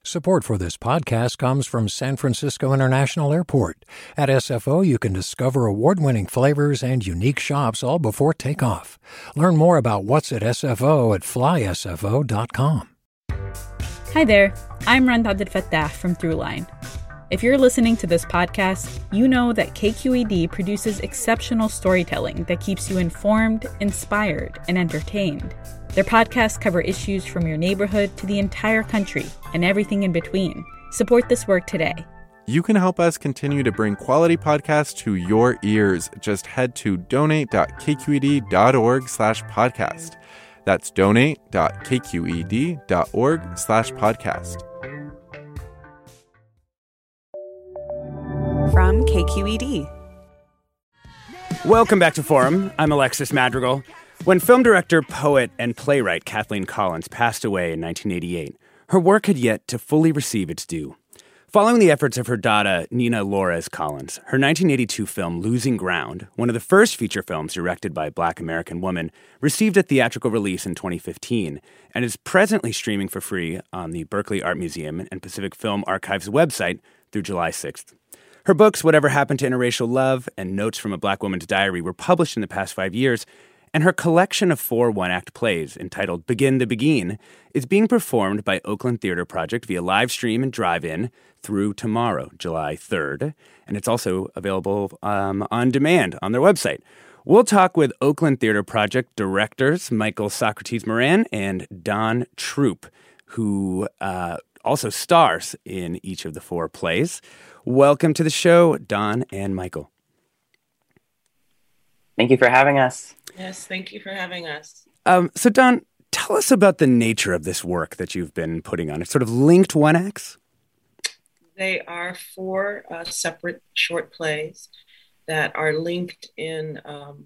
Support for this podcast comes from San Francisco International Airport. At SFO, you can discover award-winning flavors and unique shops all before takeoff. Learn more about what's at SFO at flysfo.com. Hi there, I'm Rand Abdel Fattah from Throughline. If you're listening to this podcast, you know that KQED produces exceptional storytelling that keeps you informed, inspired, and entertained. Their podcasts cover issues from your neighborhood to the entire country and everything in between. Support this work today. You can help us continue to bring quality podcasts to your ears. Just head to donate.kqed.org/podcast. That's donate.kqed.org/podcast. From KQED. Welcome back to Forum. I'm Alexis Madrigal. When film director, poet, and playwright Kathleen Collins passed away in 1988, her work had yet to fully receive its due. Following the efforts of her daughter, Nina Lores Collins, her 1982 film Losing Ground, one of the first feature films directed by a Black American woman, received a theatrical release in 2015 and is presently streaming for free on the Berkeley Art Museum and Pacific Film Archive's website through July 6th. Her books, Whatever Happened to Interracial Love and Notes from a Black Woman's Diary, were published in the past 5 years, and her collection of 4 one-act plays, entitled Begin the Begin, is being performed by Oakland Theater Project via live stream and drive-in through tomorrow, July 3rd, and it's also available on demand on their website. We'll talk with Oakland Theater Project directors Michael Socrates Moran and Don Troop, who also stars in each of the 4 plays. Welcome to the show, Don and Michael. Thank you for having us. Yes, thank you for having us. So, Don, tell us about the nature of this work that you've been putting on. It's sort of linked one-acts? They are 4 separate short plays that are linked in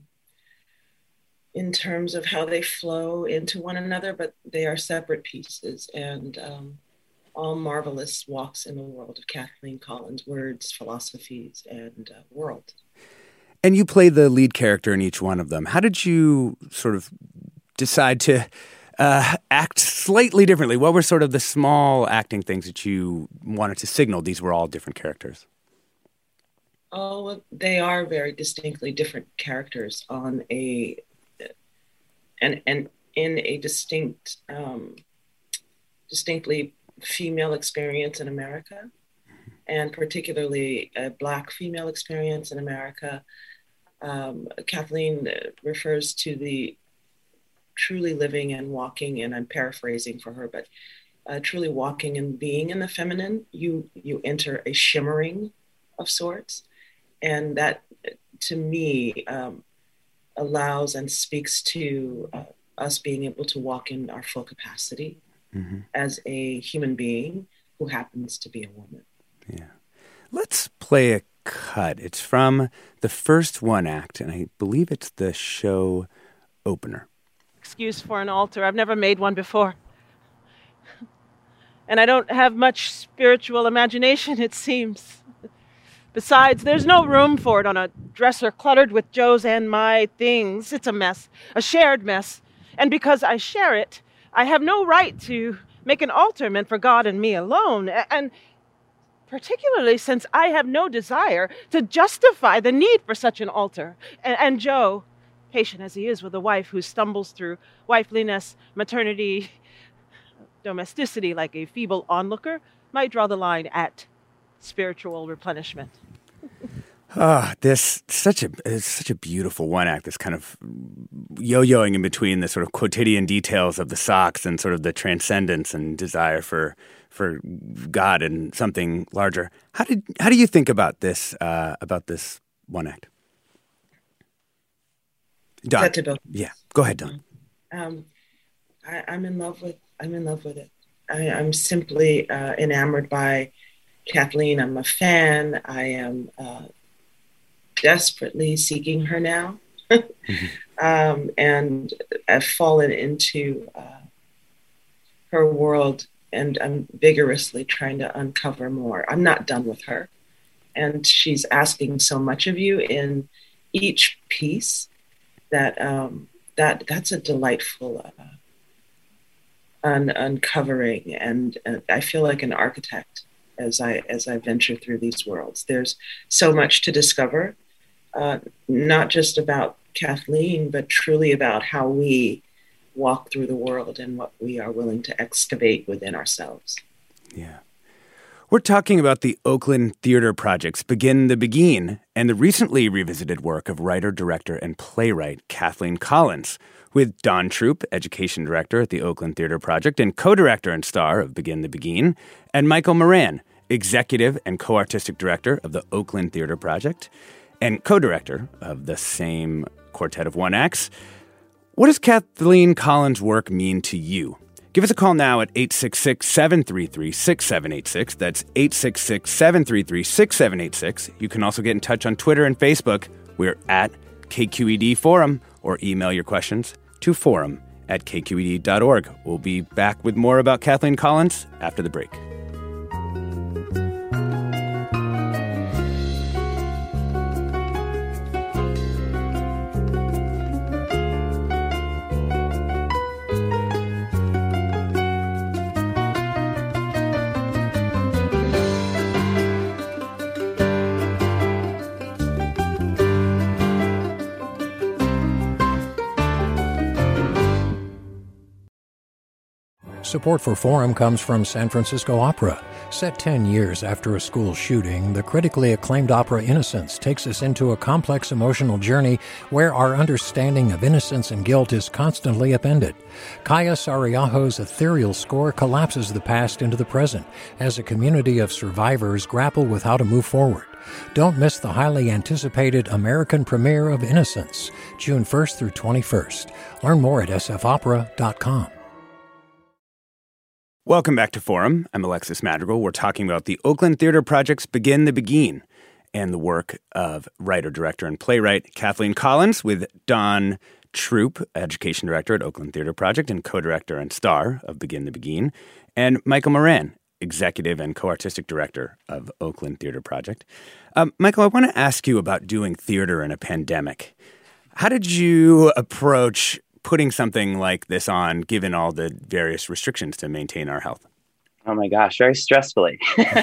terms of how they flow into one another, but they are separate pieces and all marvelous walks in the world of Kathleen Collins' words, philosophies, and world. And you play the lead character in each one of them. How did you sort of decide to act slightly differently? What were sort of the small acting things that you wanted to signal these were all different characters? Oh, well, they are very distinctly different characters on in a distinctly female experience in America, and particularly a Black female experience in America. Kathleen refers to the truly living and walking, and I'm paraphrasing for her, but truly walking and being in the feminine. You enter a shimmering of sorts, and that, to me, allows and speaks to us being able to walk in our full capacity as a human being who happens to be a woman. Yeah. Let's play a cut. It's from the first one-act, and I believe it's the show opener. Excuse for an altar. I've never made one before. And I don't have much spiritual imagination, it seems. Besides, there's no room for it on a dresser cluttered with Joe's and my things. It's a mess, a shared mess. And because I share it, I have no right to make an altar meant for God and me alone. And particularly since I have no desire to justify the need for such an altar. And Joe, patient as he is with a wife who stumbles through wifeliness, maternity, domesticity like a feeble onlooker, might draw the line at spiritual replenishment. It's such a beautiful one act, this kind of yo-yoing in between the sort of quotidian details of the socks and sort of the transcendence and desire for God and something larger. How do you think about this one act? Don. Yeah, go ahead, Don. I'm in love with it. I'm simply enamored by Kathleen. I'm a fan. I am desperately seeking her now. And I've fallen into her world, and I'm vigorously trying to uncover more. I'm not done with her. And she's asking so much of you in each piece that that's a delightful uncovering, and I feel like an architect as I venture through these worlds. There's so much to discover, not just about Kathleen, but truly about how we walk through the world and what we are willing to excavate within ourselves. Yeah. We're talking about the Oakland Theater Project's Begin the Beguine and the recently revisited work of writer, director, and playwright Kathleen Collins, with Don Troop, education director at the Oakland Theater Project and co-director and star of Begin the Beguine, and Michael Moran, executive and co-artistic director of the Oakland Theater Project and co-director of the same quartet of one acts. What does Kathleen Collins' work mean to you? Give us a call now at 866-733-6786. That's 866-733-6786. You can also get in touch on Twitter and Facebook. We're at KQED Forum, or email your questions to forum@kqed.org. We'll be back with more about Kathleen Collins after the break. Support for Forum comes from San Francisco Opera. Set 10 years after a school shooting, the critically acclaimed opera Innocence takes us into a complex emotional journey where our understanding of innocence and guilt is constantly upended. Kaya Sariaho's ethereal score collapses the past into the present as a community of survivors grapple with how to move forward. Don't miss the highly anticipated American premiere of Innocence, June 1st through 21st. Learn more at sfopera.com. Welcome back to Forum. I'm Alexis Madrigal. We're talking about the Oakland Theater Project's Begin the Beguine and the work of writer, director, and playwright Kathleen Collins with Don Troop, education director at Oakland Theater Project and co-director and star of Begin the Beguine, and Michael Moran, executive and co-artistic director of Oakland Theater Project. Michael, I want to ask you about doing theater in a pandemic. How did you approach putting something like this on, given all the various restrictions to maintain our health? Oh my gosh, very stressfully.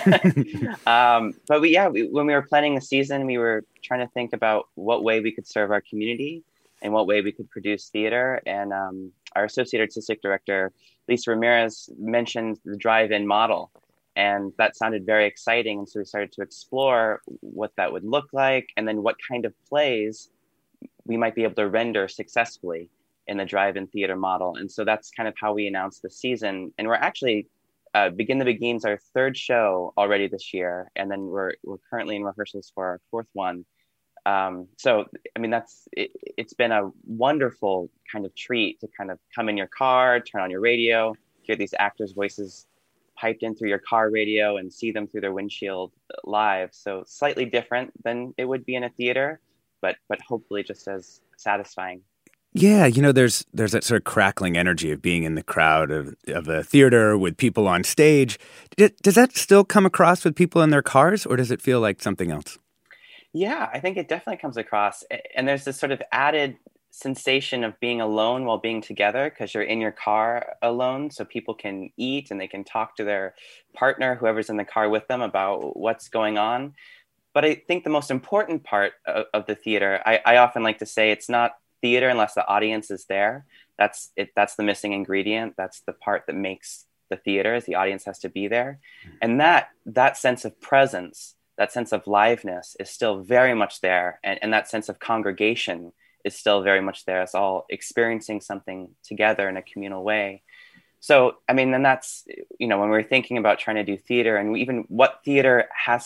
But when we were planning the season, we were trying to think about what way we could serve our community and what way we could produce theater. And our associate artistic director, Lisa Ramirez, mentioned the drive-in model. And that sounded very exciting. And so we started to explore what that would look like and then what kind of plays we might be able to render successfully in the drive-in theater model. And so that's kind of how we announced the season. And we're actually, Begin the Beguine's our third show already this year. And then we're currently in rehearsals for our fourth one. So, I mean, it's been a wonderful kind of treat to kind of come in your car, turn on your radio, hear these actors' voices piped in through your car radio and see them through their windshield live. So slightly different than it would be in a theater, but hopefully just as satisfying. Yeah, you know, there's that sort of crackling energy of being in the crowd of a theater with people on stage. Does that still come across with people in their cars, or does it feel like something else? Yeah, I think it definitely comes across. And there's this sort of added sensation of being alone while being together, because you're in your car alone, so people can eat and they can talk to their partner, whoever's in the car with them, about what's going on. But I think the most important part of the theater, I often like to say, it's not theater unless the audience is there. That's it. That's the missing ingredient. That's the part that makes the theater, is the audience has to be there. And that sense of presence, that sense of liveness is still very much there. And that sense of congregation is still very much there. It's all experiencing something together in a communal way. So, I mean, and that's, you know, when we're thinking about trying to do theater and even what theater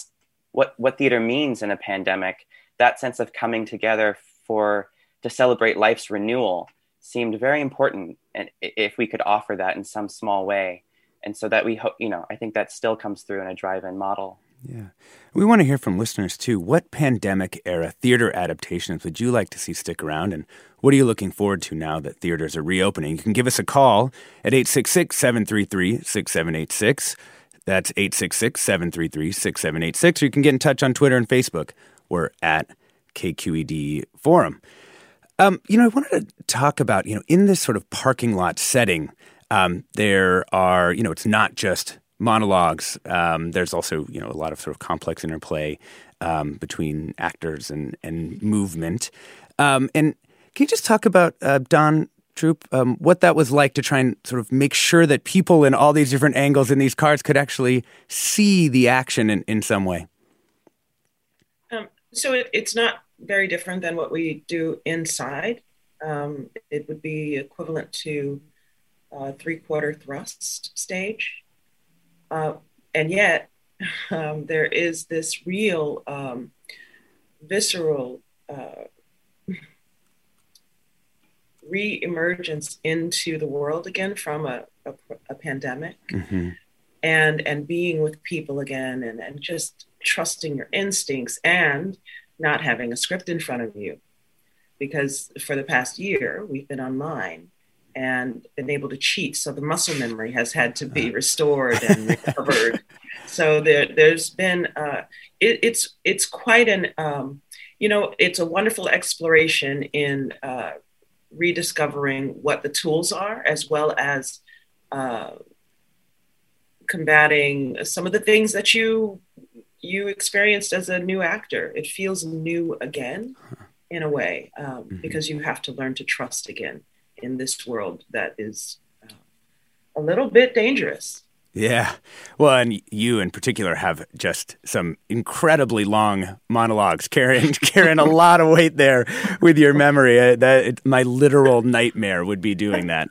means in a pandemic, that sense of coming together to celebrate life's renewal seemed very important, and if we could offer that in some small way. And so that we hope, you know, I think that still comes through in a drive-in model. Yeah. We want to hear from listeners too. What pandemic era theater adaptations would you like to see stick around, and what are you looking forward to now that theaters are reopening? You can give us a call at 866-733-6786. That's 866-733-6786. Or you can get in touch on Twitter and Facebook. We're at KQED Forum. You know, I wanted to talk about, you know, in this sort of parking lot setting, There are, it's not just monologues. There's also, a lot of sort of complex interplay between actors and movement. And can you just talk about, Don Troop, what that was like to try and sort of make sure that people in all these different angles in these cars could actually see the action in some way? So it's not very different than what we do inside. It would be equivalent to a 3/4 thrust stage. And yet there is this real visceral re-emergence into the world again from a pandemic, Mm-hmm. and being with people again, and just trusting your instincts and not having a script in front of you. Because for the past year, we've been online and been able to cheat. So the muscle memory has had to be restored and recovered. So there's been, it's quite an, it's a wonderful exploration in rediscovering what the tools are, as well as combating some of the things that you experienced as a new actor. It feels new again in a way, because you have to learn to trust again in this world that is a little bit dangerous. Yeah. Well, and you in particular have just some incredibly long monologues, carrying a lot of weight there with your memory. My literal nightmare would be doing that.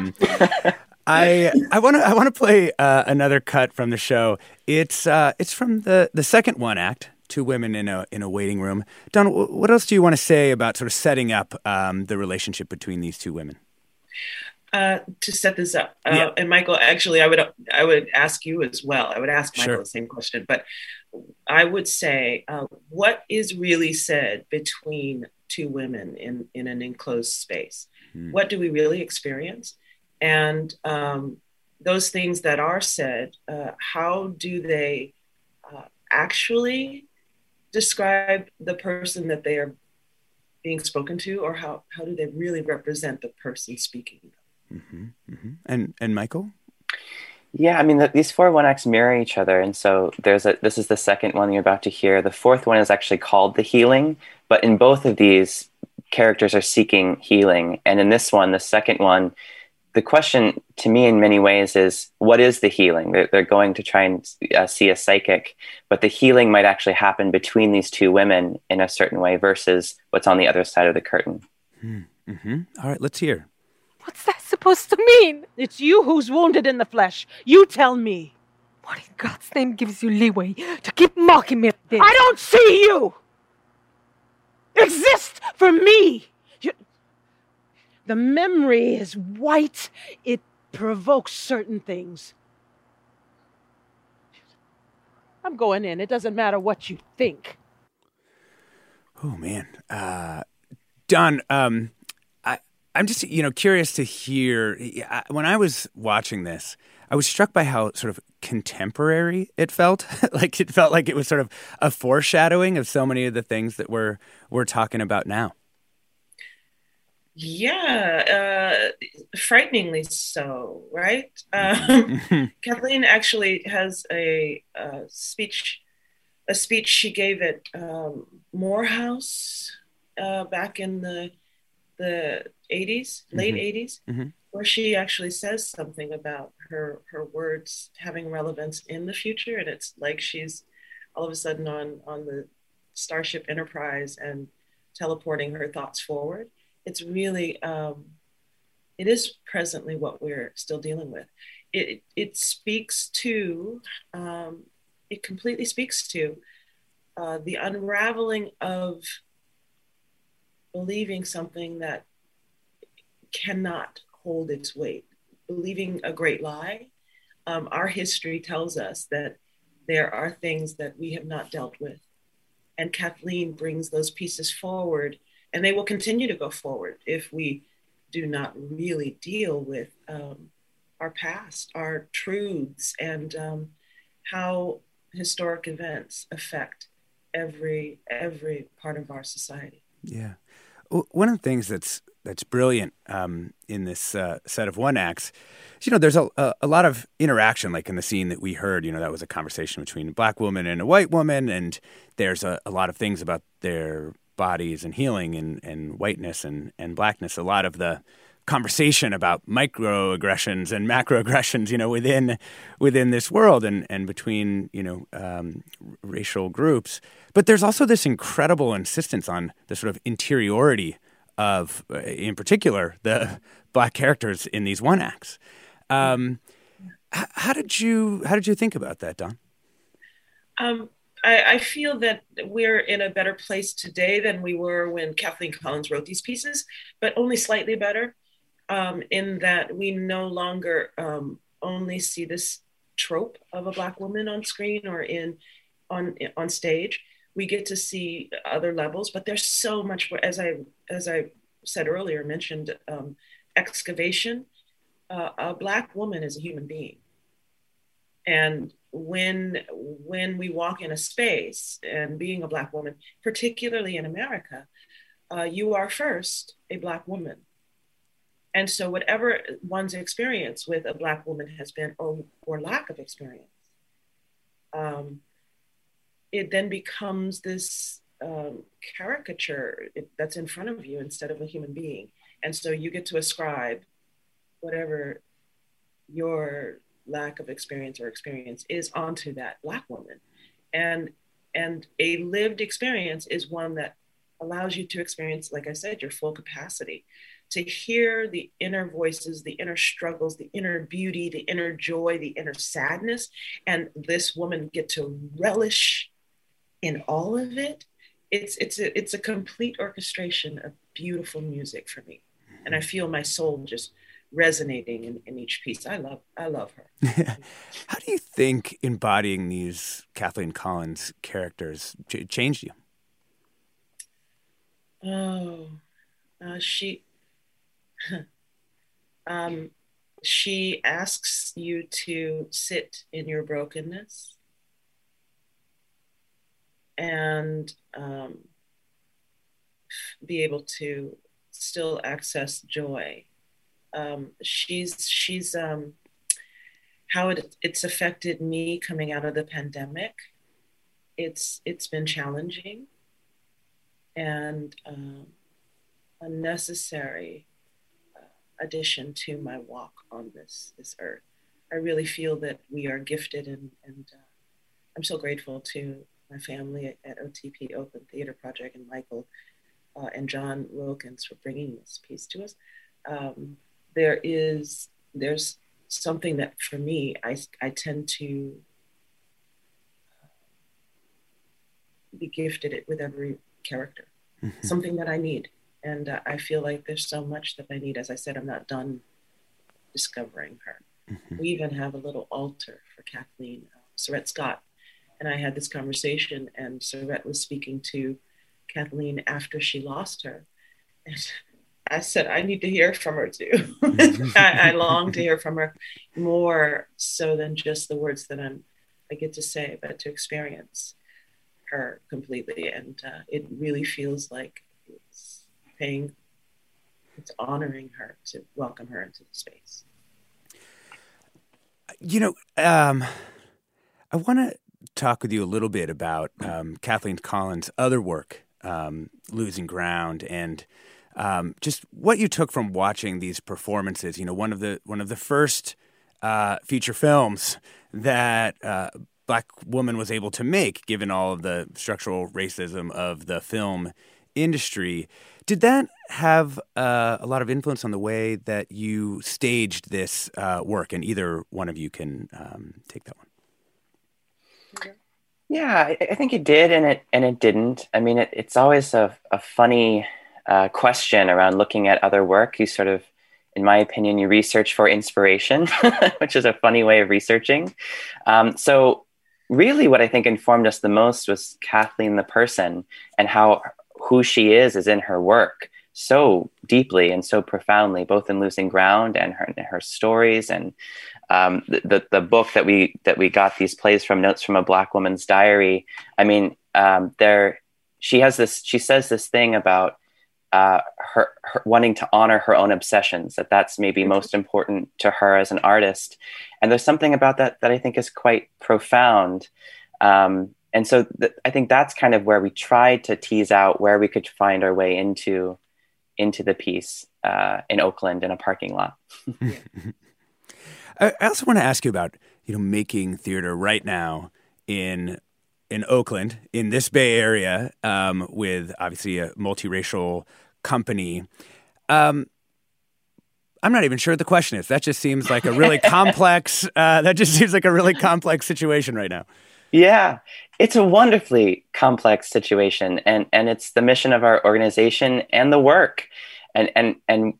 I want to play another cut from the show. It's from the second one act, two women in a waiting room. Don, what else do you want to say about sort of setting up the relationship between these two women? To set this up, and Michael, actually, I would ask you as well. I would ask Michael the same question, but I would say, what is really said between two women in an enclosed space? What do we really experience? And those things that are said, how do they actually describe the person that they are being spoken to, or how do they really represent the person speaking? Mm-hmm, mm-hmm. And Michael? Yeah, I mean, these four one acts mirror each other. And so this is the second one you're about to hear. The fourth one is actually called The Healing, but in both of these, characters are seeking healing. And in this one, the second one, the question to me in many ways is, what is the healing? They're going to try and see a psychic, but the healing might actually happen between these two women in a certain way versus what's on the other side of the curtain. Mm-hmm. All right, let's hear. What's that supposed to mean? It's you who's wounded in the flesh. You tell me. What in God's name gives you leeway to keep mocking me at this? I don't see you exist for me. The memory is white. It provokes certain things. I'm going in. It doesn't matter what you think. Oh, man. Don, I'm just, curious to hear. When I was watching this, I was struck by how sort of contemporary it felt. It felt like it was sort of a foreshadowing of so many of the things that we're talking about now. Yeah, frighteningly so, right? Kathleen actually has a speech she gave at Morehouse back in the 80s, late 80s, where she actually says something about her words having relevance in the future. And it's like she's all of a sudden on the Starship Enterprise and teleporting her thoughts forward. It's really, it is presently what we're still dealing with. It speaks to, it completely speaks to the unraveling of believing something that cannot hold its weight, believing a great lie. Our history tells us that there are things that we have not dealt with. And Kathleen brings those pieces forward, and they will continue to go forward if we do not really deal with our past, our truths, and how historic events affect every part of our society. Yeah. One of the things that's that's brilliant in this set of one acts. There's a lot of interaction, like in the scene that we heard. That was a conversation between a Black woman and a white woman, and there's a lot of things about their bodies and healing and whiteness and Blackness. A lot of the conversation about microaggressions and macroaggressions, within this world and between racial groups. But there's also this incredible insistence on the sort of interiority of, in particular, the Black characters in these one acts. How did you think about that, Dawn? I feel that we're in a better place today than we were when Kathleen Collins wrote these pieces, but only slightly better, in that we no longer only see this trope of a Black woman on screen or on stage. We get to see other levels, but there's so much more. As I said earlier, mentioned excavation. A Black woman is a human being, and when we walk in a space, and being a Black woman, particularly in America, you are first a Black woman. And so whatever one's experience with a Black woman has been, or lack of experience, it then becomes this caricature that's in front of you instead of a human being. And so you get to ascribe whatever your lack of experience or experience is onto that Black woman. And a lived experience is one that allows you to experience, like I said, your full capacity, to hear the inner voices, the inner struggles, the inner beauty, the inner joy, the inner sadness, and this woman get to relish in all of it. It's a complete orchestration of beautiful music for me. And I feel my soul just resonating in each piece. I love her. How do you think embodying these Kathleen Collins characters changed you? She asks you to sit in your brokenness and be able to still access joy. She's how it's affected me coming out of the pandemic. It's been challenging and a necessary addition to my walk on this earth. I really feel that we are gifted, and I'm so grateful to my family at OTP, Open Theater Project, and Michael and John Wilkins for bringing this piece to us. There's something that for me, I tend to be gifted it with every character, something that I need. And I feel like there's so much that I need. As I said, I'm not done discovering her. We even have a little altar for Kathleen, Sorette Scott. And I had this conversation, and Sorette was speaking to Kathleen after she lost her. And I said, I need to hear from her too. I long to hear from her more so than just the words that I get to say, but to experience her completely. And it really feels like it's honoring her to welcome her into the space. I want to talk with you a little bit about Kathleen Collins' other work, Losing Ground, and just what you took from watching these performances. One of the first feature films that Black woman was able to make, given all of the structural racism of the film industry. Did that have a lot of influence on the way that you staged this work? And either one of you can take that one. Yeah, I think it did, and it didn't. I mean, it's always a funny question around looking at other work. You sort of, in my opinion, you research for inspiration, which is a funny way of researching. So really what I think informed us the most was Kathleen the person, and who she is in her work so deeply and so profoundly, both in Losing Ground and her stories, and the book that we got these plays from, Notes from a Black Woman's Diary. I mean, she says this thing about her wanting to honor her own obsessions, that's maybe most important to her as an artist. And there's something about that I think is quite profound. And so I think that's kind of where we tried to tease out where we could find our way into the piece in Oakland in a parking lot. I also want to ask you about, making theater right now in Oakland, in this Bay Area, with obviously a multiracial company. I'm not even sure what the question is. That just seems like a really complex. That just seems like a really complex situation right now. Yeah, it's a wonderfully complex situation, and it's the mission of our organization and the work, and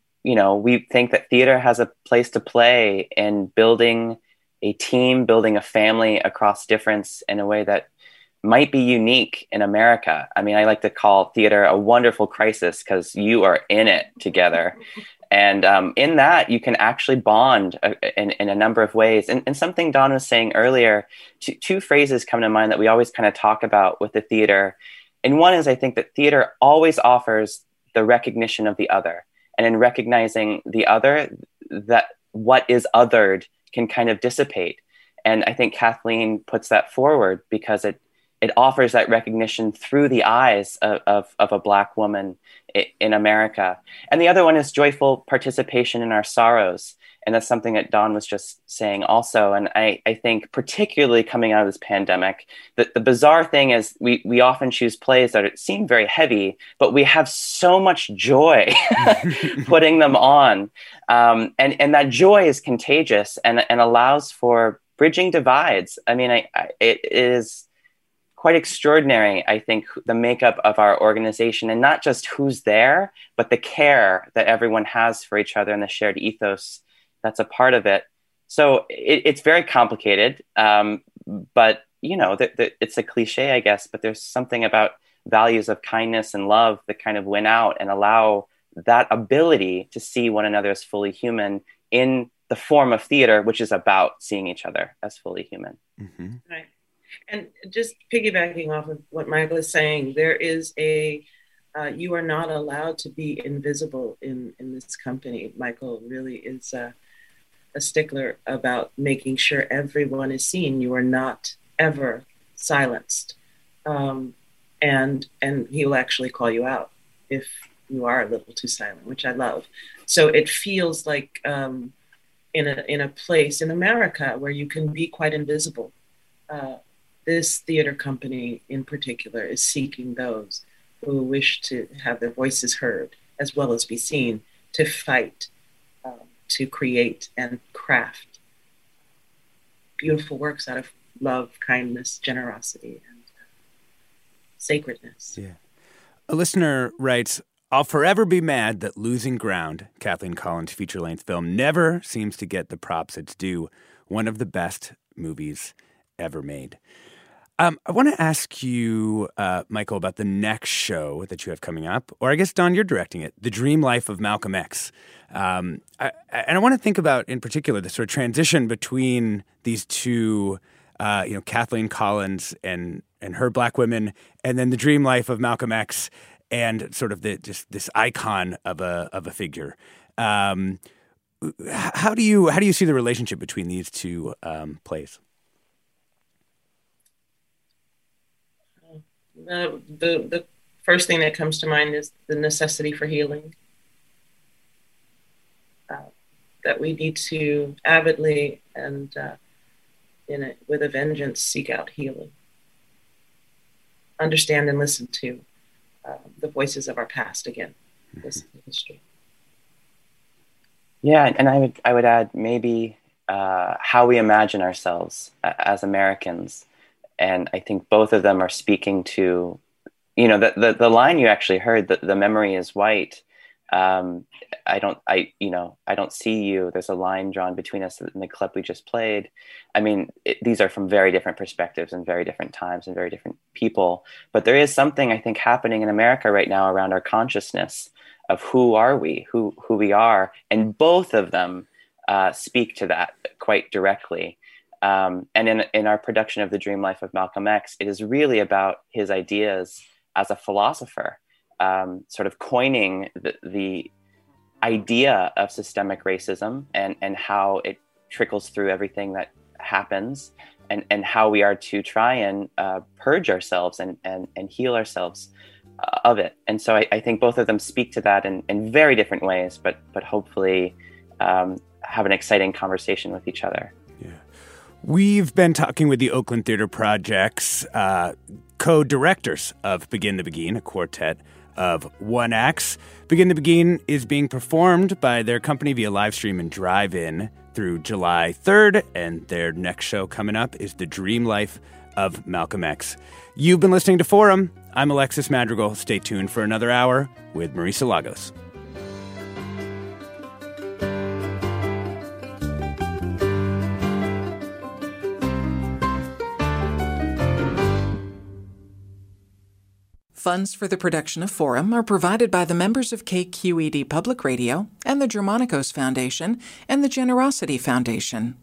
we think that theater has a place to play in building a team, building a family across difference in a way that might be unique in America. I mean, I like to call theater a wonderful crisis because you are in it together. And in that, you can actually bond in a number of ways. And something Don was saying earlier, two phrases come to mind that we always kind of talk about with the theater. And one is, I think that theater always offers the recognition of the other. And in recognizing the other, that what is othered can kind of dissipate. And I think Kathleen puts that forward because it offers that recognition through the eyes of a Black woman in America. And the other one is joyful participation in our sorrows. And that's something that Don was just saying also. And I think particularly coming out of this pandemic, that the bizarre thing is we often choose plays that seem very heavy, but we have so much joy putting them on. And that joy is contagious and allows for bridging divides. I mean, it is quite extraordinary, I think, the makeup of our organization, and not just who's there, but the care that everyone has for each other and the shared ethos that's a part of it. So it's very complicated, but it's a cliche, I guess, but there's something about values of kindness and love that kind of win out and allow that ability to see one another as fully human in the form of theater, which is about seeing each other as fully human. Mm-hmm. Right. And just piggybacking off of what Michael is saying, there is you are not allowed to be invisible in this company. Michael really is a stickler about making sure everyone is seen. You are not ever silenced. And he'll actually call you out if you are a little too silent, which I love. So it feels like in a place in America where you can be quite invisible. This theater company in particular is seeking those who wish to have their voices heard as well as be seen, to fight, to create and craft beautiful works out of love, kindness, generosity, and sacredness. Yeah. A listener writes, "I'll forever be mad that Losing Ground, Kathleen Collins' feature-length film, never seems to get the props it's due. One of the best movies ever made." I want to ask you, Michael, about the next show that you have coming up, or I guess, Don, you're directing it, The Dream Life of Malcolm X. And I want to think about, in particular, the sort of transition between these two, Kathleen Collins and her Black women, and then The Dream Life of Malcolm X, and sort of just this icon of a figure. How do you see the relationship between these two plays? The first thing that comes to mind is the necessity for healing. That we need to avidly and with a vengeance seek out healing. Understand and listen to the voices of our past again. This history. Yeah, and I would add maybe how we imagine ourselves as Americans. And I think both of them are speaking to, the line you actually heard, the memory is white. I don't see you. There's a line drawn between us in the clip we just played. I mean, these are from very different perspectives and very different times and very different people. But there is something, I think, happening in America right now around our consciousness of who are we, who we are. And both of them speak to that quite directly. And in our production of The Dream Life of Malcolm X, it is really about his ideas as a philosopher sort of coining the idea of systemic racism and how it trickles through everything that happens, and how we are to try and purge ourselves and heal ourselves of it. And so I think both of them speak to that in very different ways, but hopefully have an exciting conversation with each other. Yeah. We've been talking with the Oakland Theater Project's co-directors of Begin the Beguine, a quartet of one acts. Begin the Beguine is being performed by their company via live stream and drive-in through July 3rd, and their next show coming up is The Dream Life of Malcolm X. You've been listening to Forum. I'm Alexis Madrigal. Stay tuned for another hour with Marisa Lagos. Funds for the production of Forum are provided by the members of KQED Public Radio and the Germanicos Foundation and the Generosity Foundation.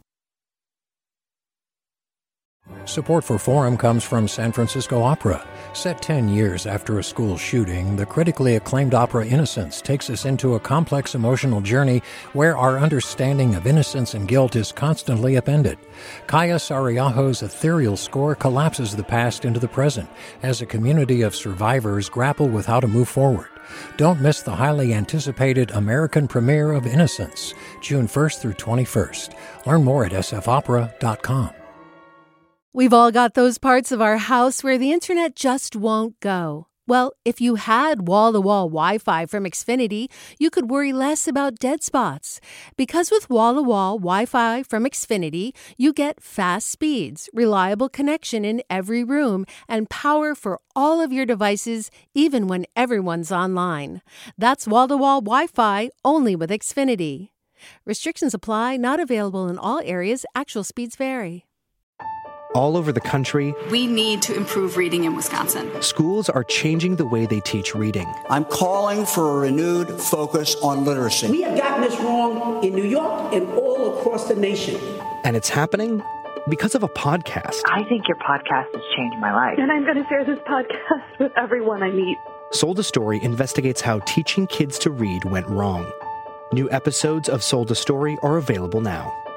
Support for Forum comes from San Francisco Opera. Set 10 years after a school shooting, the critically acclaimed opera Innocence takes us into a complex emotional journey where our understanding of innocence and guilt is constantly upended. Kaya Sariaho's ethereal score collapses the past into the present as a community of survivors grapple with how to move forward. Don't miss the highly anticipated American premiere of Innocence, June 1st through 21st. Learn more at sfopera.com. We've all got those parts of our house where the internet just won't go. Well, if you had wall-to-wall Wi-Fi from Xfinity, you could worry less about dead spots. Because with wall-to-wall Wi-Fi from Xfinity, you get fast speeds, reliable connection in every room, and power for all of your devices, even when everyone's online. That's wall-to-wall Wi-Fi only with Xfinity. Restrictions apply, not available in all areas. Actual speeds vary. All over the country, we need to improve reading in Wisconsin. Schools are changing the way they teach reading. I'm calling for a renewed focus on literacy. We have gotten this wrong in New York and all across the nation. And it's happening because of a podcast. I think your podcast has changed my life. And I'm going to share this podcast with everyone I meet. Sold a Story investigates how teaching kids to read went wrong. New episodes of Sold a Story are available now.